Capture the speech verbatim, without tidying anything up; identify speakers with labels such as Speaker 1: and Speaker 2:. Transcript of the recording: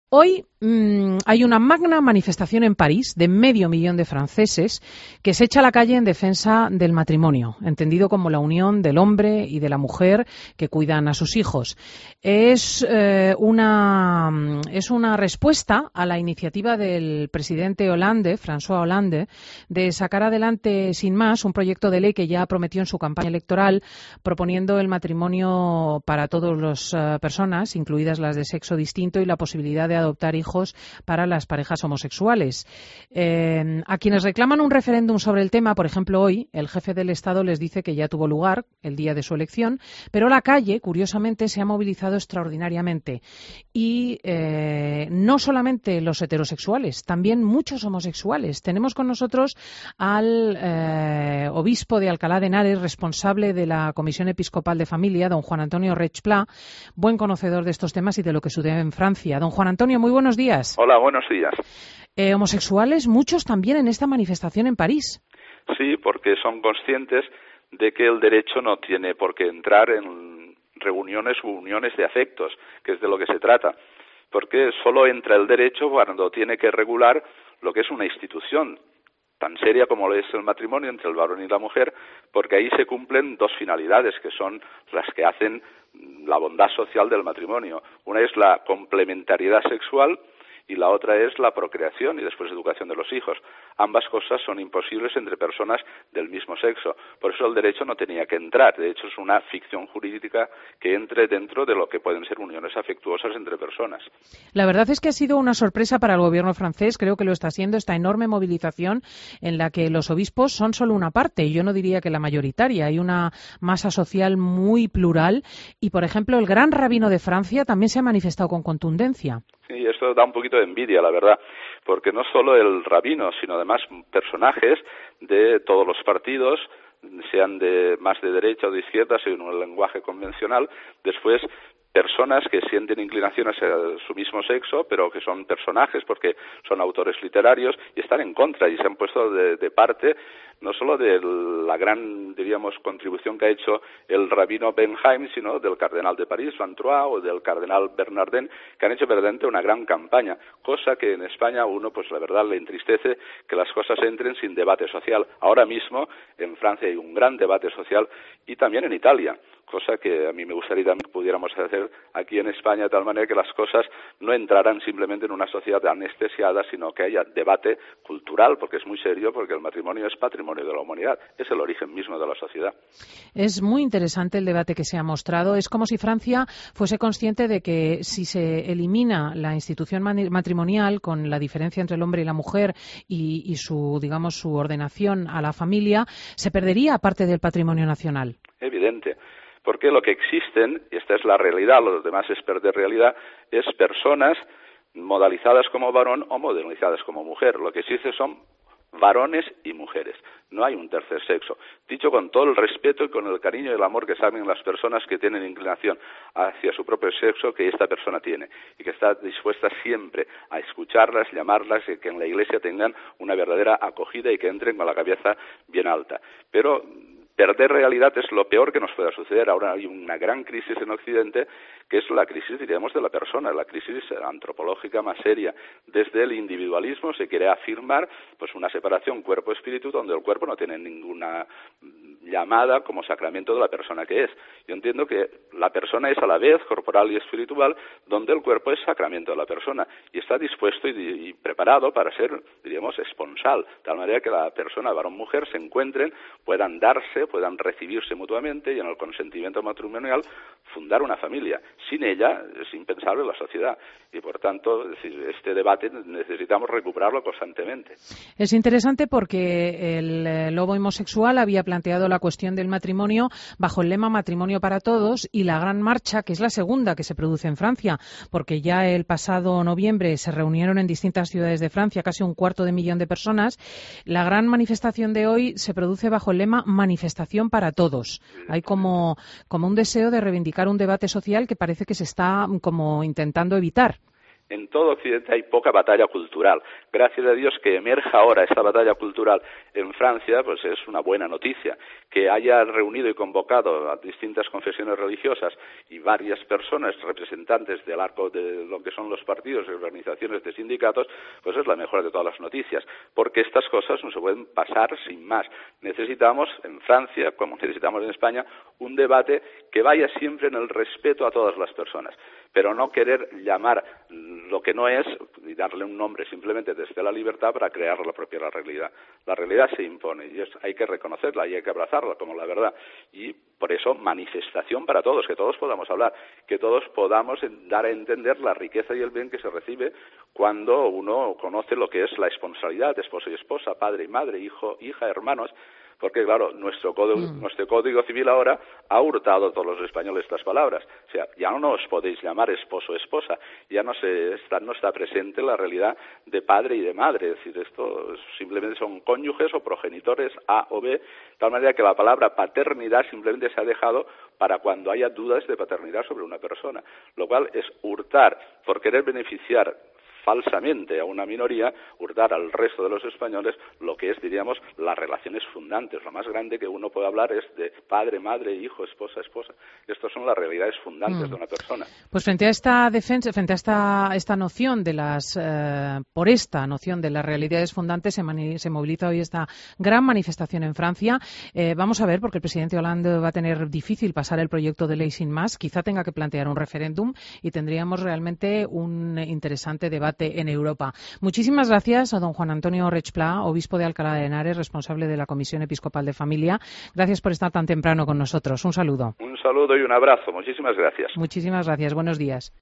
Speaker 1: Hoy mmm, hay una magna manifestación en París de medio millón de franceses que se echa a la calle en defensa del matrimonio, entendido como la unión del hombre y de la mujer que cuidan a sus hijos. Es, eh, una, es una respuesta a la iniciativa del presidente Hollande, François Hollande, de sacar adelante sin más un proyecto de ley que ya prometió en su campaña electoral, proponiendo el matrimonio para todas las uh, personas, incluidas las de sexo distinto, y la posibilidad de adoptar hijos para las parejas homosexuales. Eh, a quienes reclaman un referéndum sobre el tema, por ejemplo, hoy, el jefe del Estado les dice que ya tuvo lugar el día de su elección, pero la calle, curiosamente, se ha movilizado extraordinariamente. Y eh, no solamente los heterosexuales, también muchos homosexuales. Tenemos con nosotros al eh, obispo de Alcalá de Henares, responsable de la Comisión Episcopal de Familia, don Juan Antonio Reig Pla, buen conocedor de estos temas y de lo que sucede en Francia. Don Juan Antonio, muy buenos días.
Speaker 2: Hola, buenos días.
Speaker 1: Eh, homosexuales, muchos también en esta manifestación en París.
Speaker 2: Sí, porque son conscientes de que el derecho no tiene por qué entrar en reuniones u uniones de afectos, que es de lo que se trata. Porque solo entra el derecho cuando tiene que regular lo que es una institución tan seria como lo es el matrimonio entre el varón y la mujer, porque ahí se cumplen dos finalidades, que son las que hacen la bondad social del matrimonio. Una es la complementariedad sexual y la otra es la procreación y después educación de los hijos. Ambas cosas son imposibles entre personas del mismo sexo. Por eso el derecho no tenía que entrar. De hecho, es una ficción jurídica que entre dentro de lo que pueden ser uniones afectuosas entre personas.
Speaker 1: La verdad es que ha sido una sorpresa para el gobierno francés. Creo que lo está haciendo esta enorme movilización en la que los obispos son solo una parte. Yo no diría que la mayoritaria. Hay una masa social muy plural. Y, por ejemplo, el gran rabino de Francia también se ha manifestado con contundencia.
Speaker 2: Sí, esto da un poquito de envidia, la verdad, porque no solo el rabino, sino además personajes de todos los partidos, sean de más de derecha o de izquierda, según el lenguaje convencional, después personas que sienten inclinación hacia su mismo sexo, pero que son personajes porque son autores literarios y están en contra y se han puesto de, de parte no solo de la gran, diríamos, contribución que ha hecho el rabino Benheim, sino del cardenal de París, Vantrois, o del cardenal Bernardin, que han hecho verdaderamente una gran campaña, cosa que en España a uno, pues la verdad, le entristece que las cosas entren sin debate social. Ahora mismo en Francia hay un gran debate social y también en Italia, cosa que a mí me gustaría también que pudiéramos hacer aquí en España, de tal manera que las cosas no entraran simplemente en una sociedad anestesiada, sino que haya debate cultural, porque es muy serio, porque el matrimonio es patrimonio de la humanidad, es el origen mismo de la sociedad.
Speaker 1: Es muy interesante el debate que se ha mostrado. Es como si Francia fuese consciente de que si se elimina la institución matrimonial con la diferencia entre el hombre y la mujer y, y su, digamos, su ordenación a la familia, se perdería parte del patrimonio nacional.
Speaker 2: Evidente. Porque lo que existen, y esta es la realidad, lo demás es perder realidad, es personas modalizadas como varón o modelizadas como mujer. Lo que existe son varones y mujeres. No hay un tercer sexo. Dicho con todo el respeto y con el cariño y el amor que saben las personas que tienen inclinación hacia su propio sexo que esta persona tiene y que está dispuesta siempre a escucharlas, llamarlas y que en la Iglesia tengan una verdadera acogida y que entren con la cabeza bien alta. Pero perder realidad es lo peor que nos pueda suceder. Ahora hay una gran crisis en Occidente, que es la crisis, diríamos, de la persona, la crisis antropológica más seria. Desde el individualismo se quiere afirmar pues una separación cuerpo-espíritu, donde el cuerpo no tiene ninguna llamada como sacramento de la persona que es. Yo entiendo que la persona es a la vez corporal y espiritual, donde el cuerpo es sacramento de la persona y está dispuesto y, y preparado para ser, diríamos, esponsal, de tal manera que la persona, varón-mujer, se encuentren, puedan darse, puedan recibirse mutuamente y en el consentimiento matrimonial fundar una familia. Sin ella es impensable la sociedad y, por tanto, es decir, este debate necesitamos recuperarlo constantemente.
Speaker 1: Es interesante porque el lobo homosexual había planteado la cuestión del matrimonio bajo el lema Matrimonio para Todos y la Gran Marcha, que es la segunda que se produce en Francia, porque ya el pasado noviembre se reunieron en distintas ciudades de Francia casi un cuarto de millón de personas. La gran manifestación de hoy se produce bajo el lema Manifestación para Todos. Hay como, como un deseo de reivindicar un debate social que parece que se está como intentando evitar.
Speaker 2: en todo Occidente hay poca batalla cultural. Gracias a Dios que emerja ahora esta batalla cultural en Francia, pues es una buena noticia. Que haya reunido y convocado a distintas confesiones religiosas y varias personas representantes del arco de lo que son los partidos y organizaciones de sindicatos, pues es la mejor de todas las noticias, porque estas cosas no se pueden pasar sin más. Necesitamos en Francia, como necesitamos en España, un debate que vaya siempre en el respeto a todas las personas, pero no querer llamar lo que no es y darle un nombre simplemente desde la libertad para crear la propia realidad. La realidad se impone y es, hay que reconocerla y hay que abrazarla como la verdad. Y por eso manifestación para todos, que todos podamos hablar, que todos podamos dar a entender la riqueza y el bien que se recibe cuando uno conoce lo que es la responsabilidad de esposo y esposa, padre y madre, hijo, hija, hermanos. Porque, claro, nuestro código, mm. nuestro código civil ahora ha hurtado a todos los españoles estas palabras. O sea, ya no os podéis llamar esposo o esposa, ya no, se está, no está presente la realidad de padre y de madre. Es decir, esto simplemente son cónyuges o progenitores A o B, de tal manera que la palabra paternidad simplemente se ha dejado para cuando haya dudas de paternidad sobre una persona. Lo cual es hurtar por querer beneficiar falsamente a una minoría, hurtar al resto de los españoles lo que es, diríamos, las relaciones fundantes. Lo más grande que uno puede hablar es de padre, madre, hijo, esposa, esposa. Estas son las realidades fundantes mm. de una persona.
Speaker 1: Pues frente a esta defensa, frente a esta, esta noción de las, eh, por esta noción de las realidades fundantes, se, mani, se moviliza hoy esta gran manifestación en Francia. Eh, vamos a ver, porque el presidente Hollande va a tener difícil pasar el proyecto de ley sin más. Quizá tenga que plantear un referéndum y tendríamos realmente un interesante debate en Europa. Muchísimas gracias a don Juan Antonio Rechplá, obispo de Alcalá de Henares, responsable de la Comisión Episcopal de Familia. Gracias por estar tan temprano con nosotros. Un saludo.
Speaker 2: Un saludo y un abrazo. Muchísimas gracias.
Speaker 1: Muchísimas gracias. Buenos días.